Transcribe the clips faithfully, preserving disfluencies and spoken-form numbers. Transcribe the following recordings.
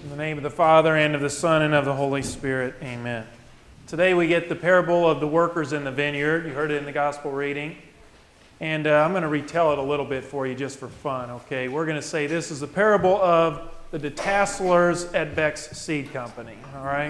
In the name of the Father, and of the Son, and of the Holy Spirit. Amen. Today we get the parable of the workers in the vineyard. You heard it in the gospel reading. And uh, I'm going to retell it a little bit for you just for fun, okay? We're going to say this is the parable of the detasselers at Beck's Seed Company, all right?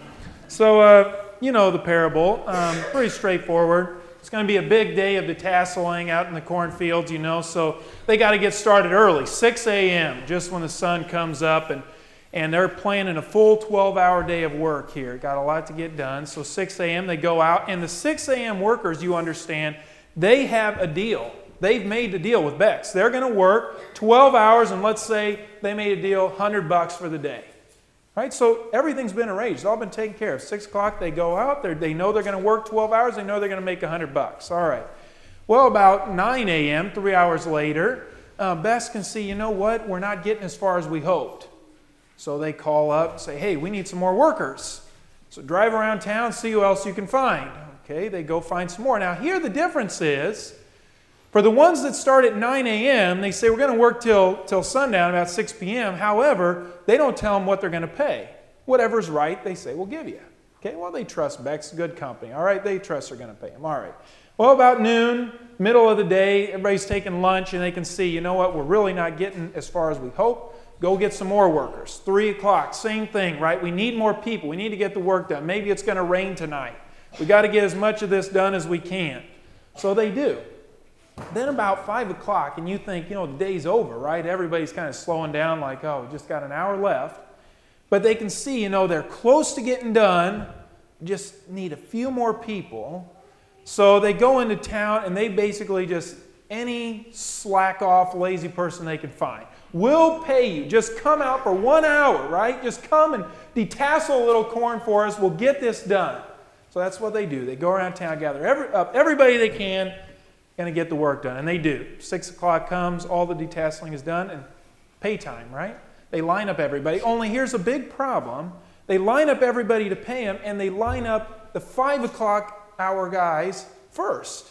So, uh, you know the parable. Um, pretty straightforward. It's going to be a big day of detasseling out in the cornfields, you know, so they got to get started early, six a.m., just when the sun comes up, and And they're planning a full twelve-hour day of work here. Got a lot to get done. So six a.m. they go out. And the six a.m. workers, you understand, they have a deal. They've made the deal with Beck's. They're going to work twelve hours, and let's say they made a deal, one hundred bucks for the day. Right? So everything's been arranged. It's all been taken care of. six o'clock they go out. They know they're going to work twelve hours. They know they're going to make one hundred bucks. All right. Well, about nine a.m., three hours later, uh, Beck's can see, you know what? We're not getting as far as we hoped. So they call up and say, hey, we need some more workers. So drive around town, see who else you can find. Okay, they go find some more. Now here the difference is, for the ones that start at nine a.m., they say we're going to work till, till sundown, about six p.m. However, they don't tell them what they're going to pay. Whatever's right, they say, we'll give you. Okay, well, they trust Beck's, good company. All right, they trust they're going to pay them. All right. Well, about noon, middle of the day, everybody's taking lunch, and they can see, you know what, we're really not getting as far as we hope. Go get some more workers. Three o'clock, same thing, right? We need more people. We need to get the work done. Maybe it's going to rain tonight. We got to get as much of this done as we can. So they do. Then about five o'clock, and you think, you know, the day's over, right? Everybody's kind of slowing down like, oh, we just got an hour left. But they can see, you know, they're close to getting done. Just need a few more people. So they go into town, and they basically just, any slack-off, lazy person they can find. We'll pay you. Just come out for one hour, right? Just come and detassel a little corn for us. We'll get this done. So that's what they do. They go around town, gather every, up everybody they can, going to get the work done. And they do. Six o'clock comes, all the detasseling is done, and pay time, right? They line up everybody. Only here's a big problem. They line up everybody to pay them, and they line up the five o'clock hour guys first.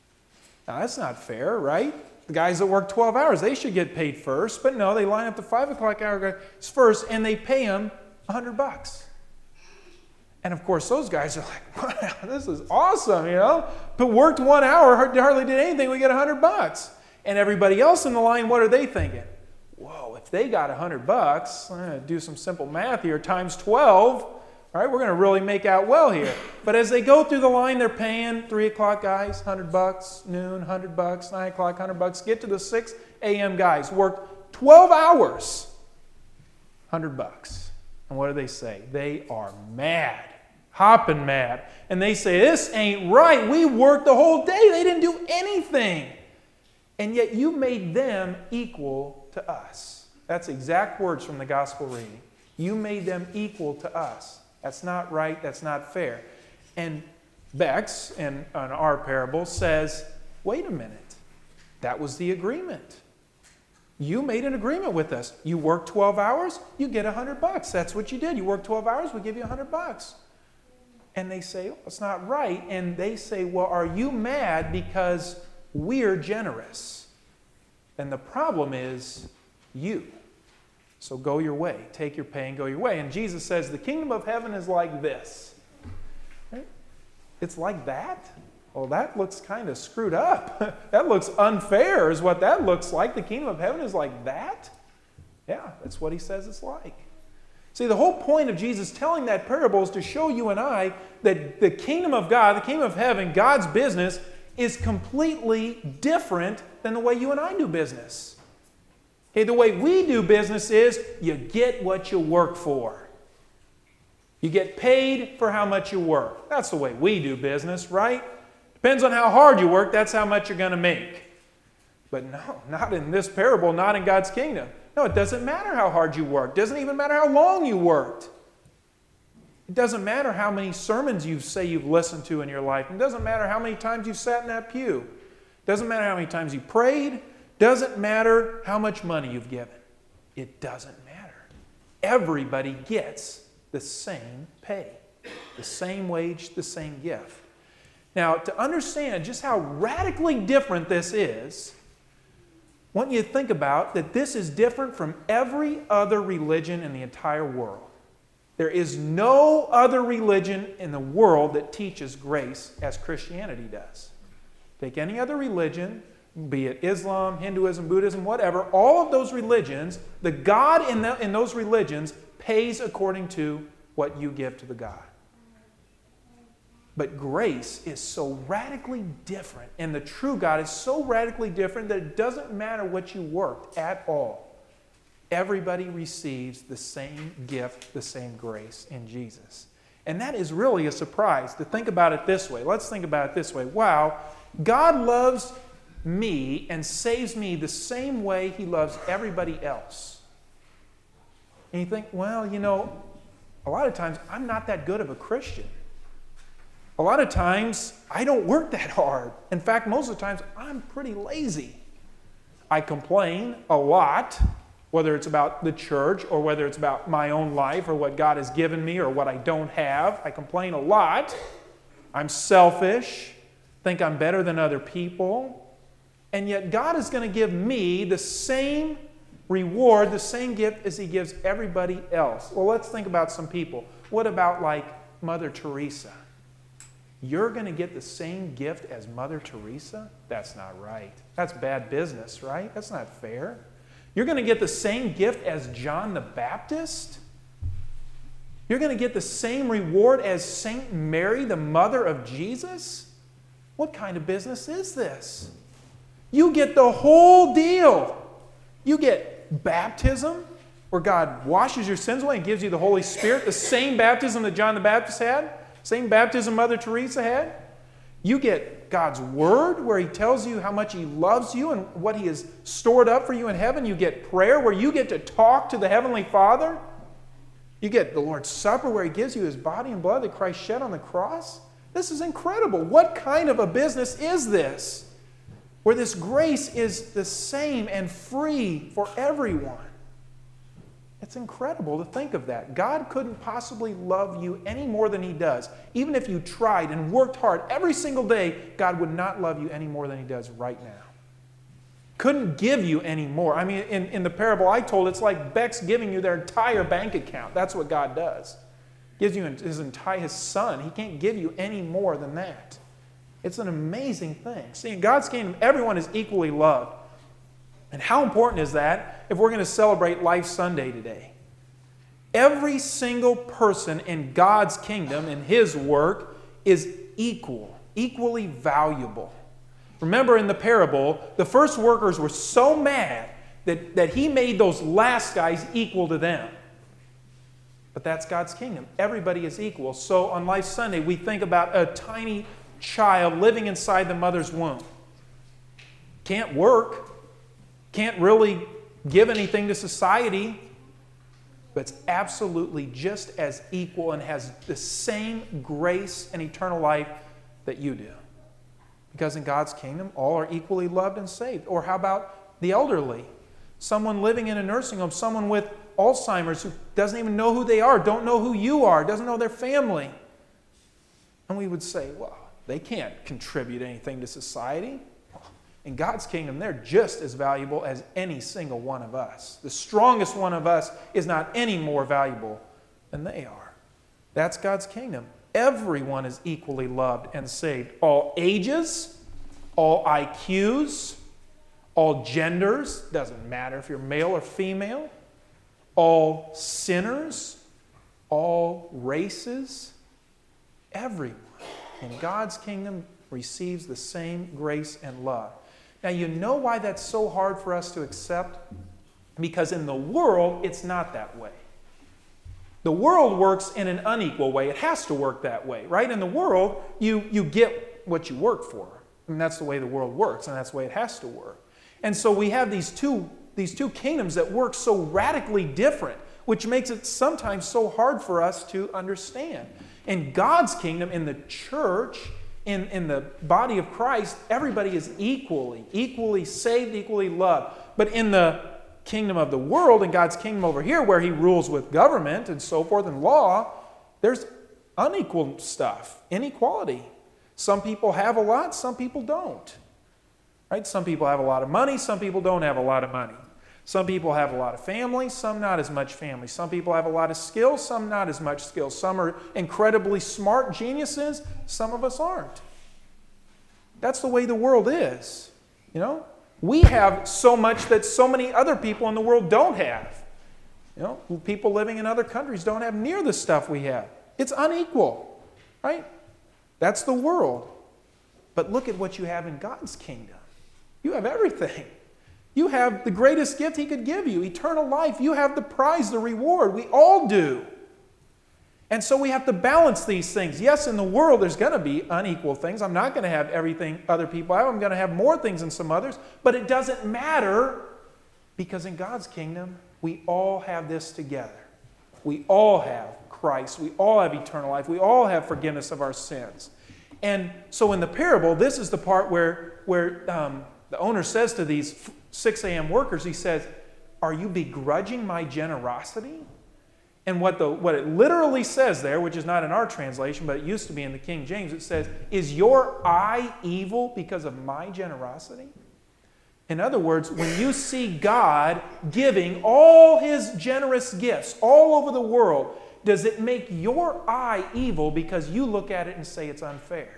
Now, that's not fair, right? The guys that work twelve hours, they should get paid first. But no, they line up the five o'clock hour guys first, and they pay them one hundred bucks. And of course, those guys are like, wow, this is awesome, you know? But worked one hour, hardly did anything, we get one hundred bucks. And everybody else in the line, what are they thinking? Whoa, if they got one hundred bucks, I'm going to do some simple math here, times twelve, right? We're going to really make out well here. But as they go through the line, they're paying three o'clock guys, one hundred bucks, noon, one hundred bucks, nine o'clock, one hundred bucks. Get to the six a.m. guys, worked twelve hours, one hundred bucks. And what do they say? They are mad, hopping mad. And they say, this ain't right. We worked the whole day. They didn't do anything. And yet you made them equal to us. That's exact words from the gospel reading. You made them equal to us. That's not right. That's not fair. And Beck's, in, in our parable, says, wait a minute. That was the agreement. You made an agreement with us. You work twelve hours, you get one hundred bucks. That's what you did. You work twelve hours, we give you one hundred bucks. And they say, oh, it's not right. And they say, well, are you mad because we're generous? And the problem is you. So go your way. Take your pay and go your way. And Jesus says the kingdom of heaven is like this. Right? It's like that? Well, that looks kind of screwed up. That looks unfair is what that looks like. The kingdom of heaven is like that? Yeah, that's what he says it's like. See, the whole point of Jesus telling that parable is to show you and I that the kingdom of God, the kingdom of heaven, God's business, is completely different than the way you and I do business. Okay, the way we do business is you get what you work for. You get paid for how much you work. That's the way we do business, right? Depends on how hard you work, that's how much you're going to make. But no, not in this parable, not in God's kingdom. No, it doesn't matter how hard you work. It doesn't even matter how long you worked. It doesn't matter how many sermons you say you've listened to in your life. It doesn't matter how many times you've sat in that pew. It doesn't matter how many times you prayed. Doesn't matter how much money you've given. It doesn't matter. Everybody gets the same pay, the same wage, the same gift. Now, to understand just how radically different this is, want you to think about that this is different from every other religion in the entire world. There is no other religion in the world that teaches grace as Christianity does. Take any other religion, be it Islam, Hinduism, Buddhism, whatever, all of those religions, the God in, the, in those religions pays according to what you give to the God. But grace is so radically different, and the true God is so radically different that it doesn't matter what you worked at all. Everybody receives the same gift, the same grace in Jesus. And that is really a surprise to think about it this way. Let's think about it this way. Wow, God loves me and saves me the same way He loves everybody else. And you think, well, you know, a lot of times I'm not that good of a Christian. A lot of times I don't work that hard. In fact, most of the times I'm pretty lazy. I complain a lot, whether it's about the church or whether it's about my own life or what God has given me or what I don't have. I complain a lot. I'm selfish, think I'm better than other people. And yet God is going to give me the same reward, the same gift as He gives everybody else. Well, let's think about some people. What about like Mother Teresa? You're going to get the same gift as Mother Teresa? That's not right. That's bad business, right? That's not fair. You're going to get the same gift as John the Baptist? You're going to get the same reward as Saint Mary, the mother of Jesus? What kind of business is this? You get the whole deal. You get baptism, where God washes your sins away and gives you the Holy Spirit, the same baptism that John the Baptist had, same baptism Mother Teresa had. You get God's Word, where He tells you how much He loves you and what He has stored up for you in heaven. You get prayer, where you get to talk to the Heavenly Father. You get the Lord's Supper, where He gives you His body and blood that Christ shed on the cross. This is incredible. What kind of a business is this, where this grace is the same and free for everyone? It's incredible to think of that. God couldn't possibly love you any more than He does. Even if you tried and worked hard every single day, God would not love you any more than He does right now. Couldn't give you any more. I mean, in, in the parable I told, it's like Beck's giving you their entire bank account. That's what God does. Gives you his entire his son. He can't give you any more than that. It's an amazing thing. See, in God's kingdom, everyone is equally loved. And how important is that if we're going to celebrate Life Sunday today? Every single person in God's kingdom, in His work, is equal, equally valuable. Remember in the parable, the first workers were so mad that, that He made those last guys equal to them. But that's God's kingdom. Everybody is equal. So on Life Sunday, we think about a tiny child living inside the mother's womb. Can't work. Can't really give anything to society. But it's absolutely just as equal and has the same grace and eternal life that you do. Because in God's kingdom, all are equally loved and saved. Or how about the elderly? Someone living in a nursing home, someone with Alzheimer's who doesn't even know who they are, don't know who you are, doesn't know their family. And we would say, well, they can't contribute anything to society. In God's kingdom, they're just as valuable as any single one of us. The strongest one of us is not any more valuable than they are. That's God's kingdom. Everyone is equally loved and saved. All ages, all I Qs, all genders, doesn't matter if you're male or female, all sinners, all races, everyone in God's kingdom receives the same grace and love. Now, you know why that's so hard for us to accept? Because in the world, it's not that way. The world works in an unequal way. It has to work that way, right? In the world, you, you get what you work for. I mean, that's the way the world works, and that's the way it has to work. And so we have these two, these two kingdoms that work so radically different, which makes it sometimes so hard for us to understand. In God's kingdom, in the church, in, in the body of Christ, everybody is equally, equally saved, equally loved. But in the kingdom of the world, in God's kingdom over here, where He rules with government and so forth and law, there's unequal stuff, inequality. Some people have a lot, some people don't. Right? Some people have a lot of money, some people don't have a lot of money. Some people have a lot of family, some not as much family. Some people have a lot of skills, some not as much skills. Some are incredibly smart geniuses, some of us aren't. That's the way the world is. You know? We have so much that so many other people in the world don't have. You know, people living in other countries don't have near the stuff we have. It's unequal, right? That's the world. But look at what you have in God's kingdom. You have everything. You have the greatest gift He could give you, eternal life. You have the prize, the reward. We all do. And so we have to balance these things. Yes, in the world there's going to be unequal things. I'm not going to have everything other people have. I'm going to have more things than some others. But it doesn't matter, because in God's kingdom, we all have this together. We all have Christ. We all have eternal life. We all have forgiveness of our sins. And so in the parable, this is the part where, where um, the owner says to these six a.m. workers, he says, "Are you begrudging my generosity?" And what, the, what it literally says there, which is not in our translation, but it used to be in the King James, it says, "Is your eye evil because of my generosity?" In other words, when you see God giving all His generous gifts all over the world, does it make your eye evil because you look at it and say it's unfair?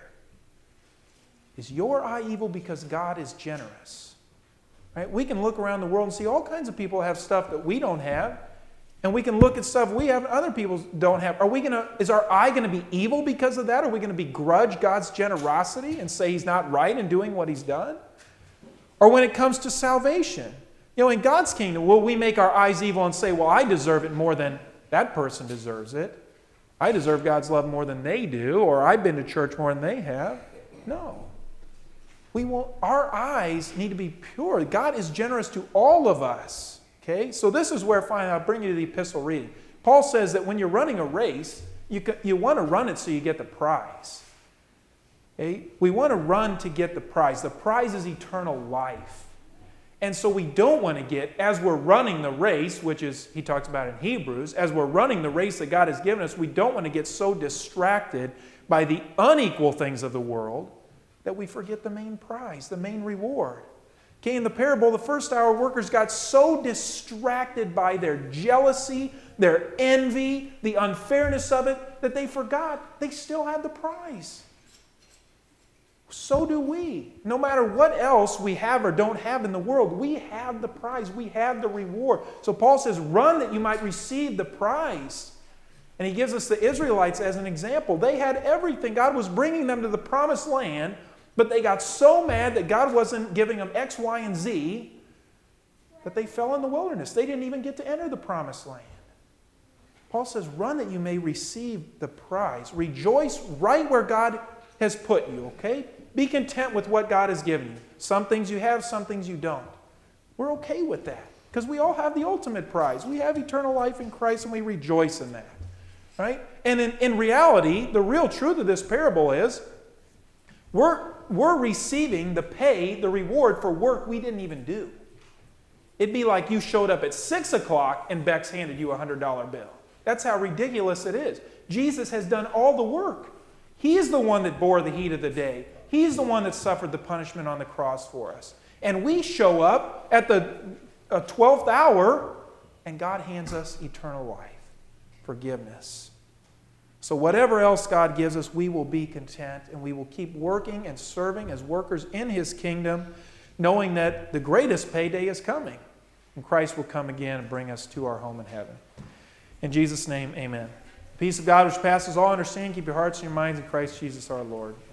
Is your eye evil because God is generous? Right? We can look around the world and see all kinds of people have stuff that we don't have. And we can look at stuff we have and other people don't have. Are we gonna, is our eye going to be evil because of that? Are we going to begrudge God's generosity and say He's not right in doing what He's done? Or when it comes to salvation, you know, in God's kingdom, will we make our eyes evil and say, well, I deserve it more than that person deserves it? I deserve God's love more than they do, or I've been to church more than they have. No. We won't, our eyes need to be pure. God is generous to all of us. Okay? So this is where finally I'll bring you to the epistle reading. Paul says that when you're running a race, you, can, you want to run it so you get the prize. Okay? We want to run to get the prize. The prize is eternal life. And so we don't want to get, as we're running the race, which is, he talks about in Hebrews, as we're running the race that God has given us, we don't want to get so distracted by the unequal things of the world that we forget the main prize, the main reward. Okay, in the parable, the first hour workers got so distracted by their jealousy, their envy, the unfairness of it, that they forgot they still had the prize. So do we. No matter what else we have or don't have in the world, we have the prize. We have the reward. So Paul says, run that you might receive the prize. And he gives us the Israelites as an example. They had everything. God was bringing them to the promised land, but they got so mad that God wasn't giving them X, Y, and Z that they fell in the wilderness. They didn't even get to enter the promised land. Paul says, run that you may receive the prize. Rejoice right where God has put you, okay? Be content with what God has given you. Some things you have, some things you don't. We're okay with that because we all have the ultimate prize. We have eternal life in Christ and we rejoice in that, right? And in, in reality, the real truth of this parable is we're, we're receiving the pay, the reward for work we didn't even do. It'd be like you showed up at six o'clock and Bex handed you a one hundred dollar bill. That's how ridiculous it is. Jesus has done all the work. He is the one that bore the heat of the day. He's the one that suffered the punishment on the cross for us. And we show up at the uh, twelfth hour, and God hands us eternal life, forgiveness. So whatever else God gives us, we will be content, and we will keep working and serving as workers in His kingdom, knowing that the greatest payday is coming, and Christ will come again and bring us to our home in heaven. In Jesus' name, amen. The peace of God which passes all understanding, keep your hearts and your minds in Christ Jesus our Lord.